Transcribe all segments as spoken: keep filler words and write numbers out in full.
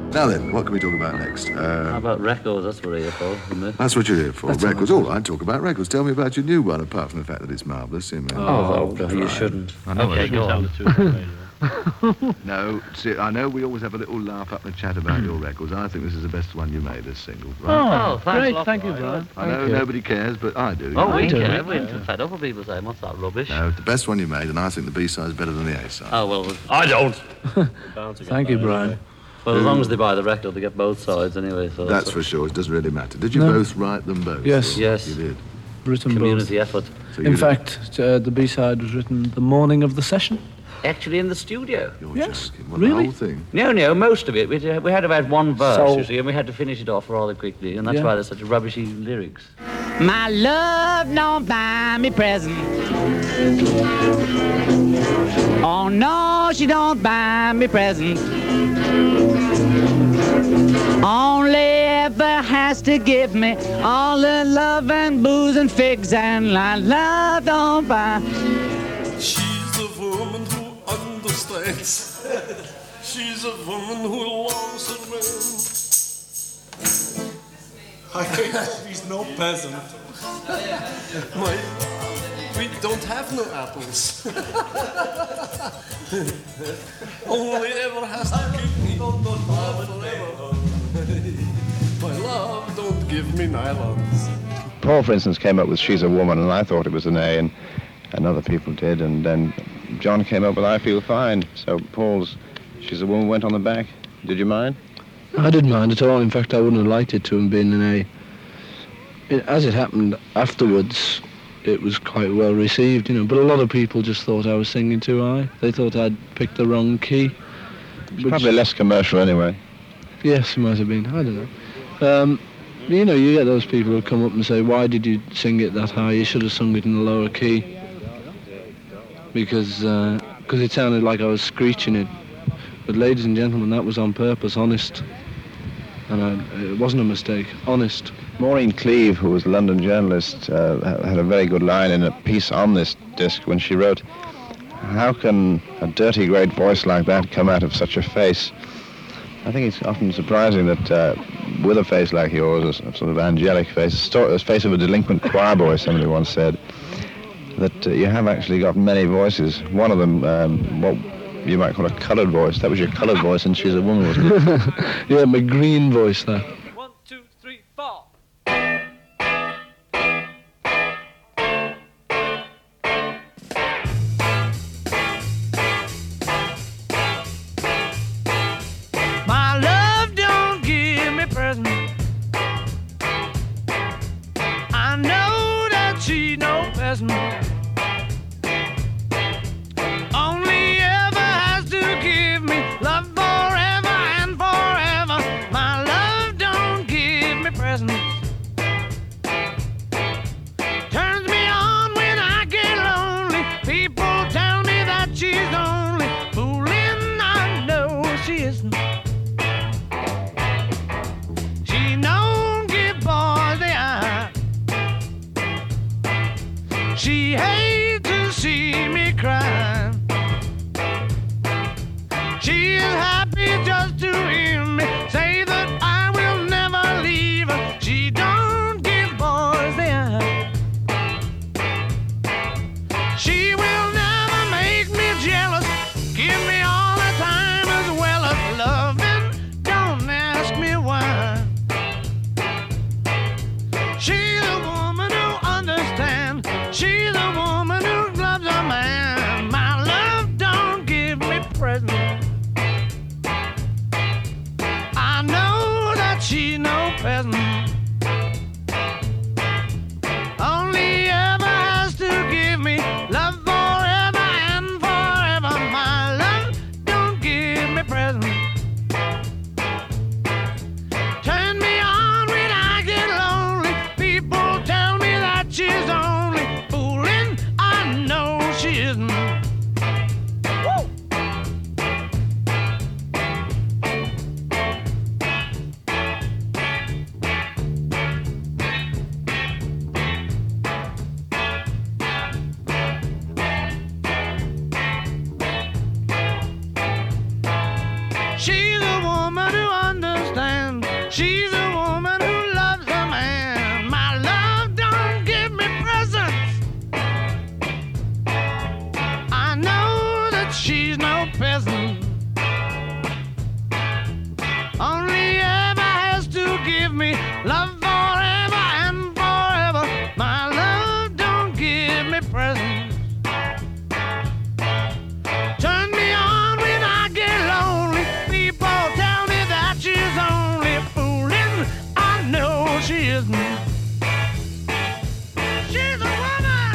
Now then, what can we talk about next? Uh, How about records? That's what we're here for, isn't it? That's what you're here for. That's records. All right, talk about records. Tell me about your new one, apart from the fact that it's marvellous. Oh, oh, oh you shouldn't. I know okay, go on. No, see, I know we always have a little laugh up and chat about your records. I think this is the best one you made, this single. Right? Oh, thanks great, lot, thank you, Brian. Brian. I know you. nobody cares, but I do. Oh, we do. care. We're fed up with people saying, what's that rubbish? No, the best one you made, and I think the B-side's better than the A-side. Oh, well, I don't. Thank you, Brian. Well, as long as they buy the record, they get both sides anyway. So That's for sure. It doesn't really matter. Did you No. both write them both? Yes. Or Yes. You did. Written community both. effort. So you In did- fact, uh, the B-side was written the morning of the session. Actually, in the studio. You're Yes, joking. Well, really? The whole thing. No, no, most of it. We, we had about one verse, So- you see, and we had to finish it off rather quickly, and that's Yeah. why there's such rubbishy lyrics. My love don't buy me presents. Oh no, she don't buy me presents. Only ever has to give me all the love and booze and figs, and my love don't buy. She's a woman who understands. She's a woman who longs around. I guess she's no peasant. My, we don't have no apples. Only ever has to give me love forever. My love don't give me nylons. Paul, for instance, came up with She's a Woman, and I thought it was an A, and, and other people did, and then John came up with I Feel Fine. So Paul's She's a Woman went on the back. Did you mind? I didn't mind at all. In fact, I wouldn't have liked it to have been an A. It, as it happened afterwards, it was quite well received, you know. But a lot of people just thought I was singing too high. They thought I'd picked the wrong key. It's probably less commercial anyway. Yes, it might have been. I don't know. Um, you know, you get those people who come up and say, why did you sing it that high? You should have sung it in a lower key. Because uh, cause it sounded like I was screeching it. But ladies and gentlemen, that was on purpose, honest. And I, it wasn't a mistake, honest. Maureen Cleave, who was a London journalist, uh, had a very good line in a piece on this disc when she wrote, how can a dirty, great voice like that come out of such a face? I think it's often surprising that uh, with a face like yours, a sort of angelic face, a, sto- a face of a delinquent choir boy, somebody once said, that uh, you have actually got many voices. One of them, um, what you might call a coloured voice. That was your coloured voice, and She's a Woman, wasn't it? Yeah, my green voice there. One, two, three, four. My love don't give me presents. I know that she no peasant. Only ever has to give me love forever and forever. My love don't give me presents. Turns me on when I get lonely. People tell me that she's only fooling. I know she isn't. She don't give boys the eye. She hates to see me cry. She is happy just to hear me say that I will never leave her. She don't give boys the eye. She will never make me jealous. Give me all the time as well as loving. Don't ask me why. She's a woman who understands. She's a woman who loves a man. My love me presents. Turn me on when I get lonely. People tell me that she's only fooling. I know she isn't. She's a woman.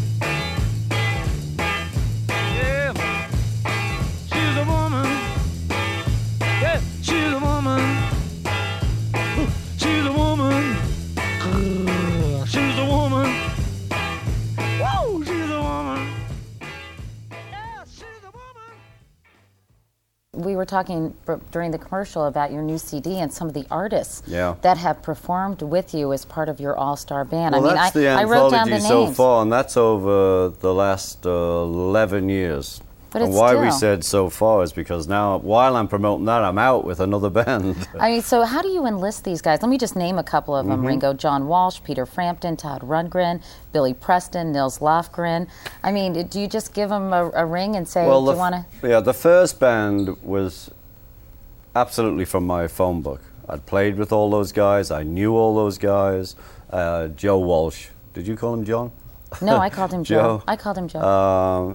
Yeah, she's a woman. Yeah, she's a woman. She's a woman. She's a woman. Woo! She's a woman. Yeah, she's a woman. We were talking b- during the commercial about your new C D and some of the artists Yeah. that have performed with you as part of your all-star band. Well, I mean, that's I, the I wrote down anthology the so names. far, and that's over the last uh, eleven years. But and it's why we still- said so far is because now, while I'm promoting that, I'm out with another band. I mean, so how do you enlist these guys? Let me just name a couple of them. Mhm. Ringo, John Walsh, Peter Frampton, Todd Rundgren, Billy Preston, Nils Lofgren. I mean, do you just give them a, a ring and say, well, do the you want to? f- yeah, the first band was absolutely from my phone book. I'd played with all those guys. I knew all those guys. Uh, Joe Walsh. Did you call him John? No, I called him Joe. I called him Joe. Um,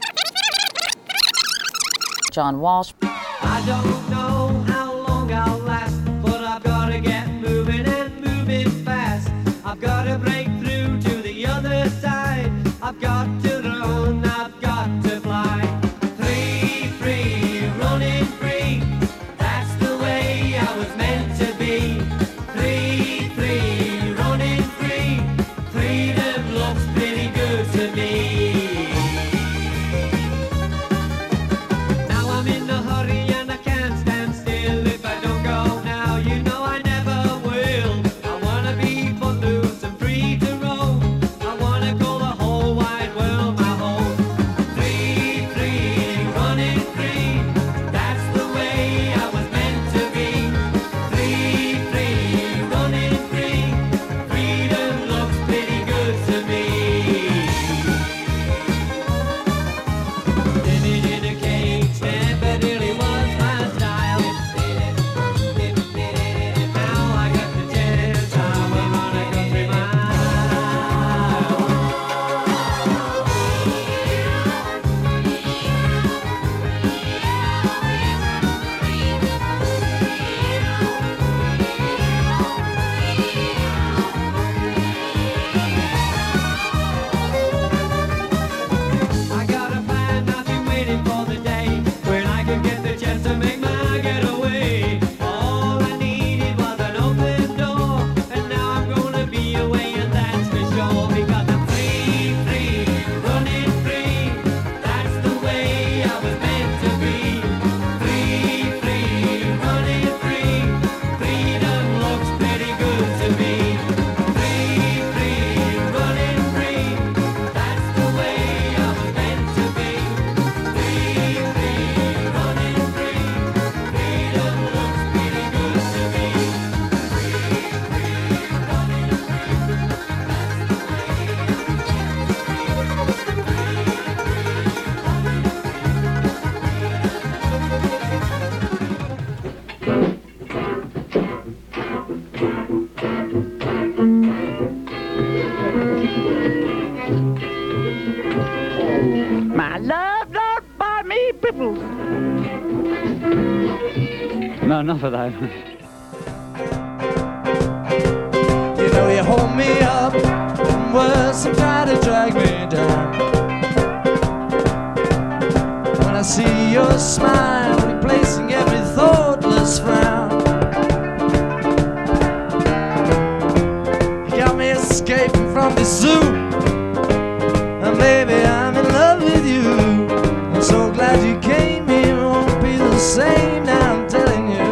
John Walsh. I don't know how long I'll last, but I've got to get moving and moving fast. I've got to break through to the other side. I've got to run, I've got to fly. Free, free, running free. That's the way I was meant to be. Free, free, running free. Freedom looks pretty good to me. Now I'm in a hurry and I can't stand still. If I don't go now, you know I never will. I wanna be footloose and free to roam. I wanna call the whole wide world my home. Free, free, running free. That's the way I was meant to be. Free, free, running free. Freedom looks pretty good to me. Living in a cage never really was my style. Now I got the chance, I will run a country mile. I got a plan, I've been waiting for the day when I can get the chance to make my getaway. All I needed was an open door, and now I'm gonna be away, and that's for sure. Because I'm free, free, running free. That's the way I was meant to be. Free, free, running free. Freedom looks pretty good to me. Free, free, running free. That's the way I was meant to be. Free, free, running free. Freedom looks pretty good to me. My love don't buy me pimples. No, enough of that. You know you hold me up, and worse, and try to drag me down. When I see your smile replacing every thoughtless frown, you got me escaping from the zoo, and baby, I'm in love with you. I'm so glad you came here, it won't be the same now, I'm telling you.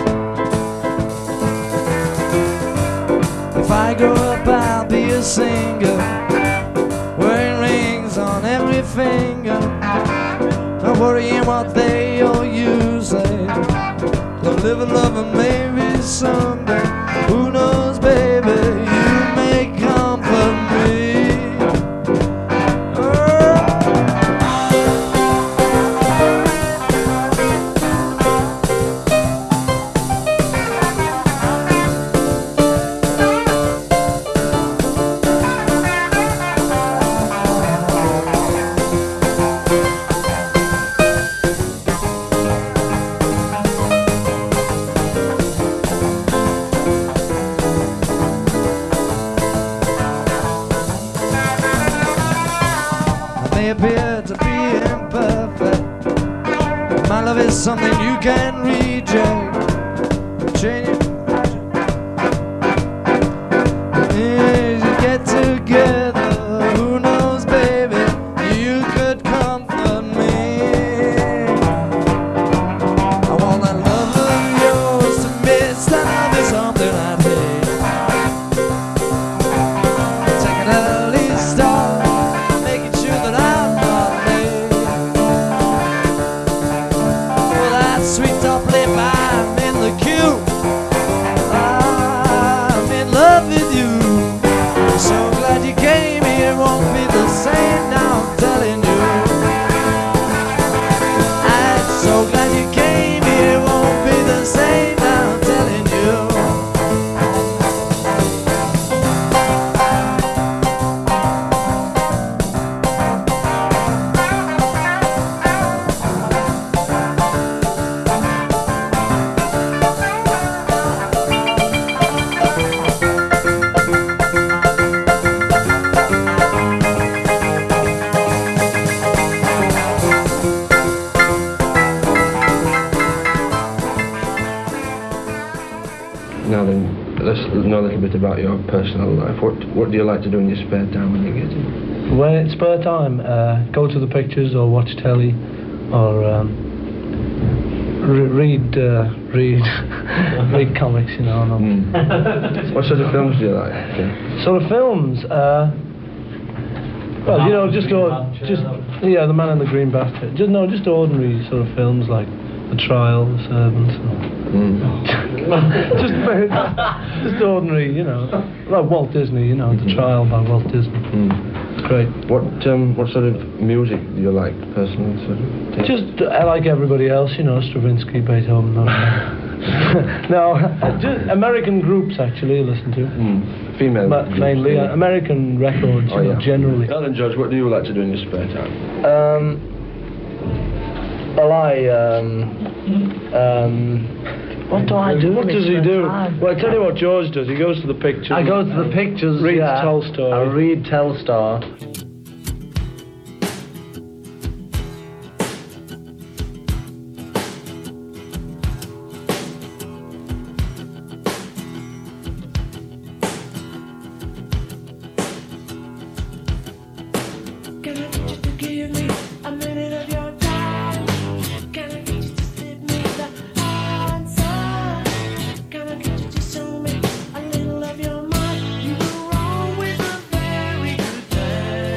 If I grow up, I'll be a singer, wearing rings on every finger, not worrying what they all use. I'll live and love and maybe someday, who knows, baby, you may comfort me. may appear to be imperfect. My love is something you can reject. Change it. As you get together, who knows, baby, you could comfort me. I want that love of yours to miss. That love is something I'd hate. Take an early start, making sure that I'm not late. For that sweet top lip, I'm in the queue. I'm in love with you. So glad you came here, won't be the same now, I'm telling you. I'm so glad you came here, won't be the same now, I'm telling you. Now then, let's know a little bit about your personal life. What What do you like to do in your spare time when you get in? When it's spare time, uh, go to the pictures or watch telly, or um, re- read uh, read read comics. You know. Mm. What sort of films do you like? Okay. Sort of films. Uh, well, you know, just or, just yeah, The Man in the Green Basket. Just no, just ordinary sort of films like The Trial, The Servants. Mm. just just ordinary, you know, like Walt Disney. You know, The Trial by Walt Disney. Mm. It's great. What um, What sort of music do you like personally? Sort of thing? Just uh, like everybody else, you know, Stravinsky, Beethoven. No, no uh, just American groups actually I listen to. Mm. Female Ma- groups, mainly yeah. uh, American records, Oh, you know, yeah. generally. Alan Judge, what do you like to do in your spare time? Um, well, I um, um, what do I do? What in does he spare do? time? Well, I tell you what George does. He goes to the pictures. I go to the pictures. Reads yeah. Tolstoy. I read Telstar. Can I get you to give me a minute of your time? Can I get you to slip me the answer? Can I get you to show me a little of your mind? You were wrong with a very good plan.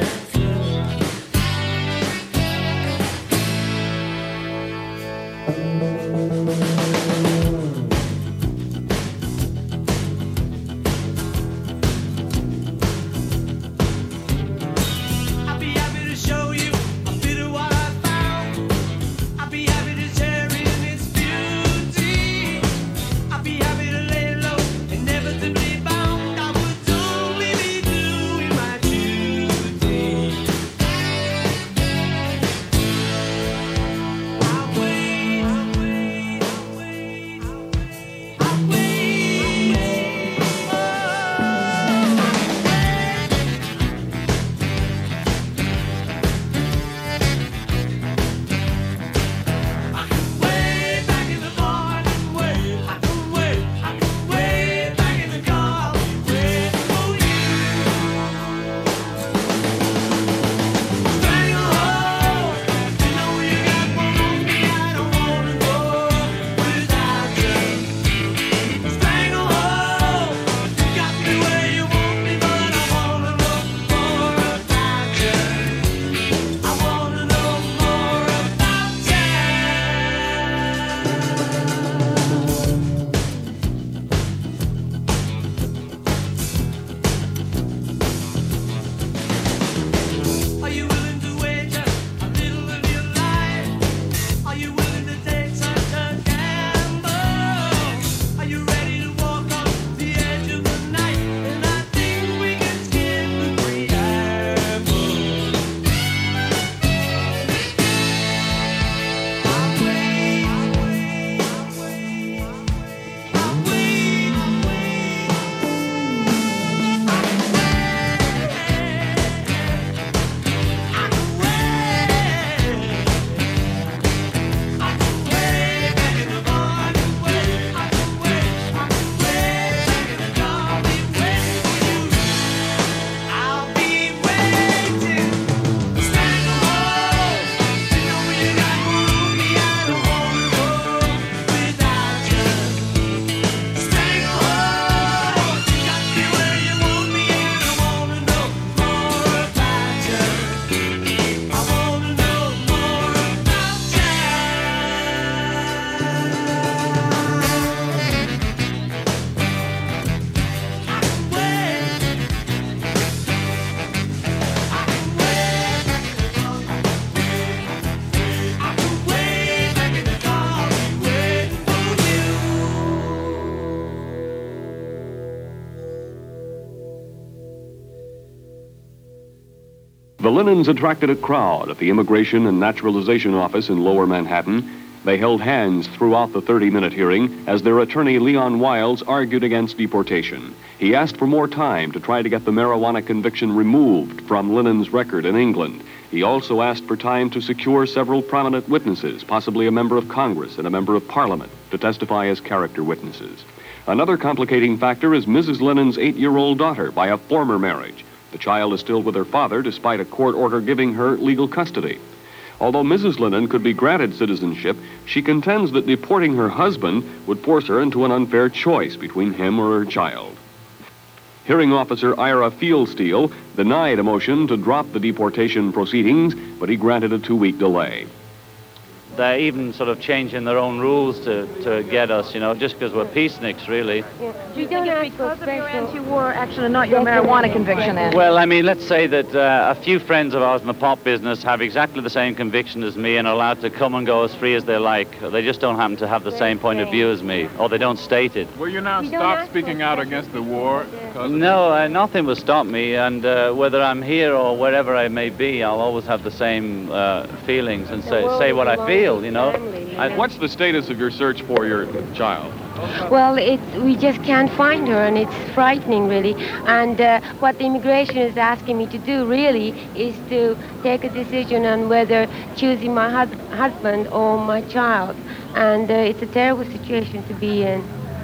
The Linnons attracted a crowd at the Immigration and Naturalization Office in Lower Manhattan. They held hands throughout the thirty-minute hearing as their attorney, Leon Wiles, argued against deportation. He asked for more time to try to get the marijuana conviction removed from Linnon's record in England. He also asked for time to secure several prominent witnesses, possibly a member of Congress and a member of Parliament, to testify as character witnesses. Another complicating factor is Missus Linnon's eight-year-old daughter by a former marriage. The child is still with her father despite a court order giving her legal custody. Although Missus Linnon could be granted citizenship, she contends that deporting her husband would force her into an unfair choice between him or her child. Hearing officer Ira Fieldsteel denied a motion to drop the deportation proceedings, but he granted a two-week delay. They're even sort of changing their own rules to, to get us, you know, just because we're peaceniks, really. You don't ask because of your anti-war action and not your marijuana conviction, then? Well, I mean, let's say that uh, a few friends of ours in the pop business have exactly the same conviction as me and are allowed to come and go as free as they like. They just don't happen to have the same point of view as me, or they don't state it. Will you now stop speaking out against the war? No, uh, nothing will stop me, and uh, whether I'm here or wherever I may be, I'll always have the same uh, feelings and say, say what I feel. You know, I, what's the status of your search for your child? Well, it, we just can't find her, and it's frightening, really. And uh, what the immigration is asking me to do, really, is to take a decision on whether choosing my hus- husband or my child. And uh, it's a terrible situation to be in.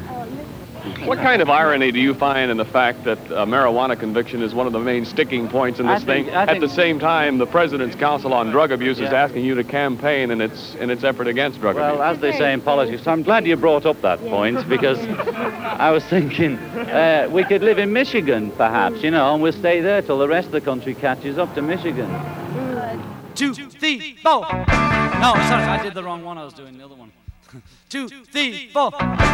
What kind of irony do you find in the fact that a marijuana conviction is one of the main sticking points in this I think, thing? I At think, the same time, the President's Council on Drug Abuse is Yeah. asking you to campaign in its in its effort against drug well, abuse. as they say in politics, I'm glad you brought up that point, because I was thinking uh, we could live in Michigan, perhaps, you know, and we'll stay there till the rest of the country catches up to Michigan. Two, three, four. No, sorry, I did the wrong one. I was doing the other one. Two, three, four.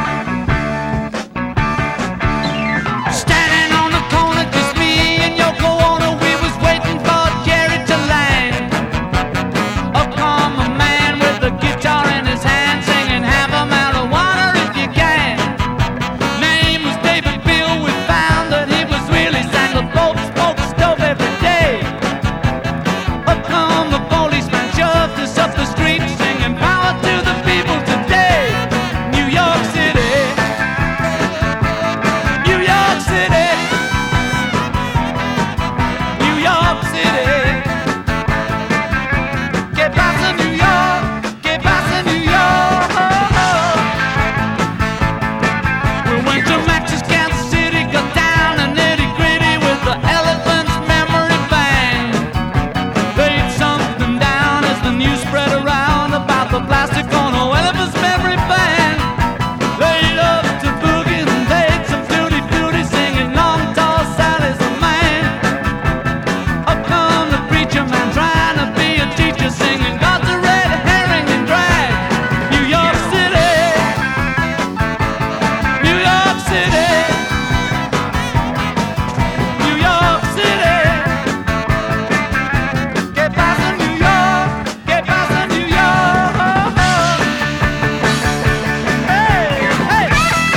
Standing on the corner, just me and Yoko Ono. We was waiting for Jerry to land. Up come a man with a guitar in his hand, singing "Have a marijuana if you can." Name was David Bill. We found that he was really sang the boat, smoke stove every day. Up come the policeman, shoved us up the street, singing "Power to the people today." New York City. New York City, New York City. Que pasa New York, que pasa New York. We went to Max's Kansas City, got down and nitty gritty with the Elephant's Memory Band. Laid something down as the news spread around about the plastic on the Elephant's Memory Band. Laid up to boogie and laid some duty duty, singing long tall Sally's a man. Up come the preacher man trying to be a teacher, singing God's a red herring and drag. New York City, New York City, New York City. Que pasa New York, que pasa New York. Hey, hey.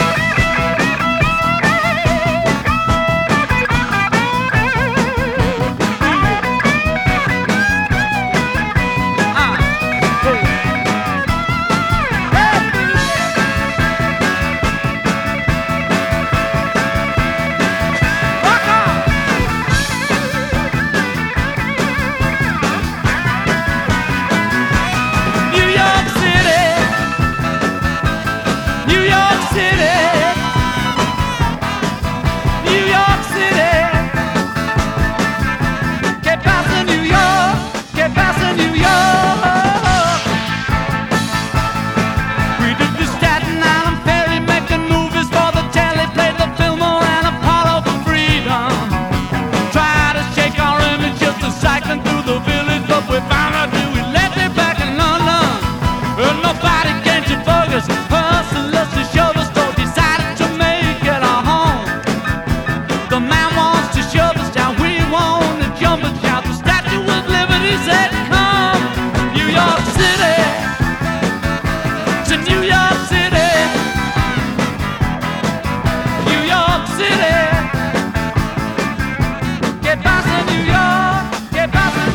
New York City, New York City, New York City. Que pasa New York, que pasa New York. We did the Staten Island ferry, making movies for the telly, played the Fillmore and Apollo for freedom. Tried to shake our image just a cycling through the village, but we found out that we left it back in London. Well, nobody can to bug us, hustle us to shove us, so decided to make it our home. The man wants to shove us down, we want to jump us down. The Statue of Liberty said, "Come, New York City, to New York City, New York City." Que pasa New York, que pasa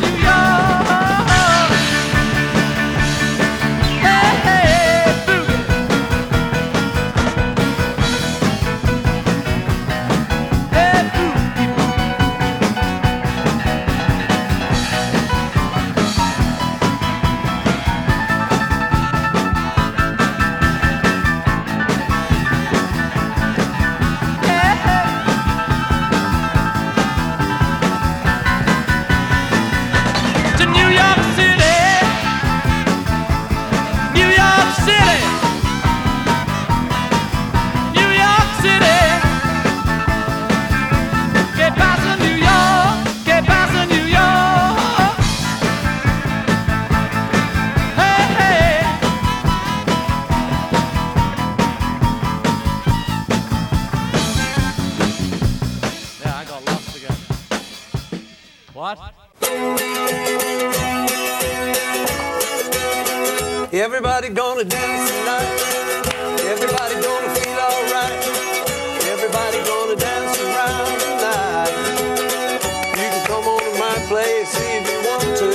Everybody gonna dance tonight. Everybody gonna feel alright. Everybody gonna dance around tonight. You can come on to my place if you want to.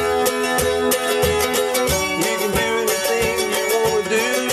You can do anything you wanna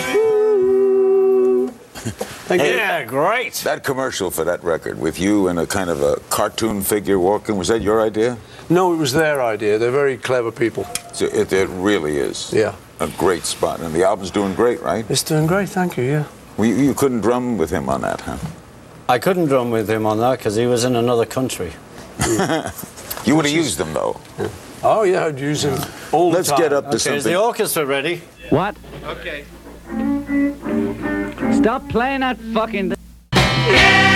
do. Thank you. Yeah, great. That commercial for that record with you and a kind of a cartoon figure walking, was that your idea? No, it was their idea. They're very clever people. So it, it really is. Yeah. A great spot. And the album's doing great, right? It's doing great, thank you, yeah. Well, you, you couldn't drum with him on that, huh? I couldn't drum with him on that because he was in another country. You would have used them, though. Yeah. Oh, yeah, I'd use them all Let's the time. get up to Okay, something. is the orchestra ready? What? Okay. Stop playing that fucking. Yeah!